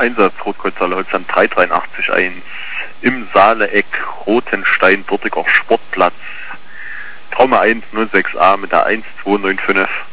Einsatz Rotkreuzhalle Holzland 3881 im Saale-Eck Rotenstein, dortiger Sportplatz. Trauma 1 06A mit der 1295.